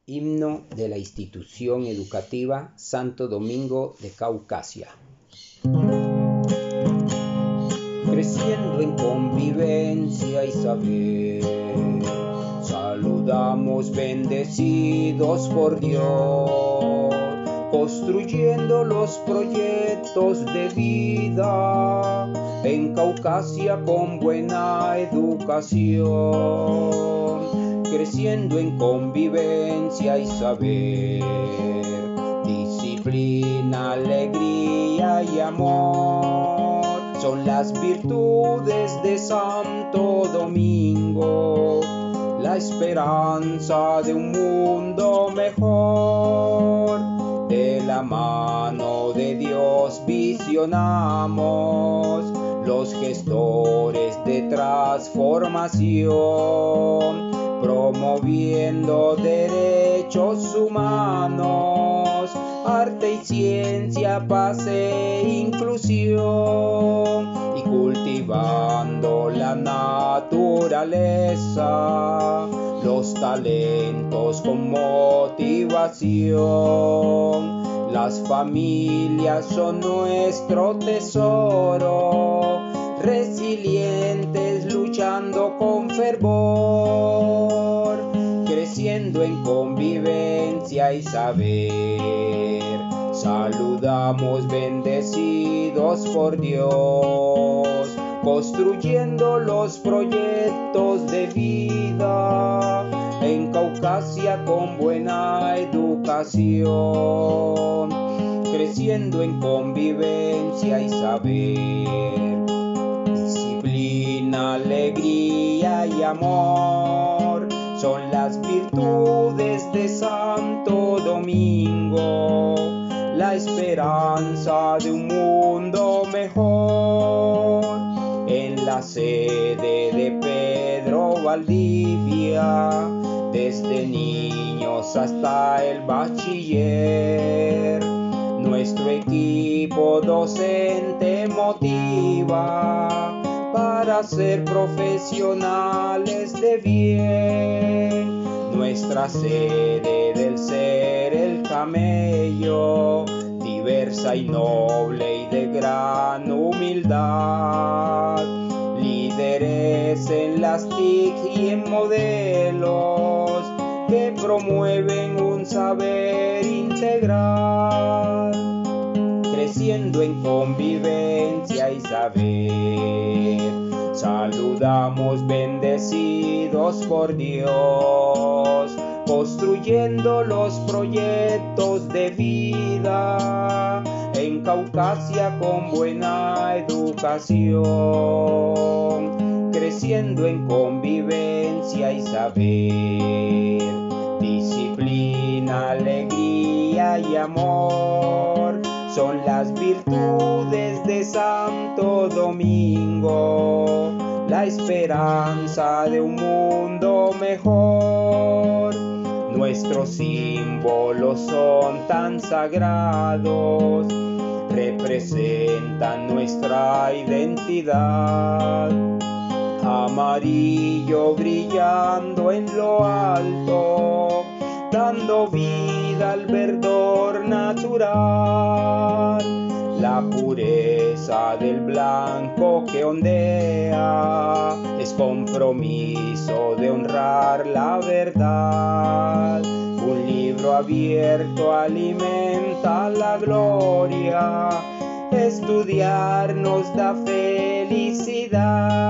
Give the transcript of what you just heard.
Himno de la Institución Educativa Santo Domingo de Caucasia. Creciendo en convivencia y saber, saludamos bendecidos por Dios, construyendo los proyectos de vida en Caucasia con buena educación. Creciendo en convivencia y saber, disciplina, alegría y amor son las virtudes de Santo Domingo, la esperanza de un mundo mejor. De la mano de Dios visionamos los gestores de transformación, promoviendo derechos humanos, arte y ciencia, paz e inclusión, y cultivando la naturaleza, los talentos con motivación. Las familias son nuestro tesoro, resilientes luchando con fervor, creciendo en convivencia y saber. Saludamos bendecidos por Dios, construyendo los proyectos de vida en Caucasia con buena educación. Creciendo en convivencia y saber, disciplina, alegría y amor son las virtudes de Santo Domingo, la esperanza de un mundo mejor. En la sede de Pedro Valdivia, desde niños hasta el bachiller, nuestro equipo docente motiva para ser profesionales de bien. Nuestra sede del ser el Camello, diversa y noble y de gran humildad, líderes en las TIC y en modelos que promueven un saber integral. Creciendo en convivencia y saber, saludamos bendecidos por Dios, construyendo los proyectos de vida en Caucasia con buena educación. Creciendo en convivencia y saber, disciplina, alegría y amor son las virtudes de Santo Domingo, la esperanza de un mundo mejor. Nuestros símbolos son tan sagrados, representan nuestra identidad. Amarillo brillando en lo alto, dando vida al verdor natural. La pureza del blanco que ondea es compromiso de honrar la verdad. Un libro abierto alimenta la gloria, estudiar nos da felicidad.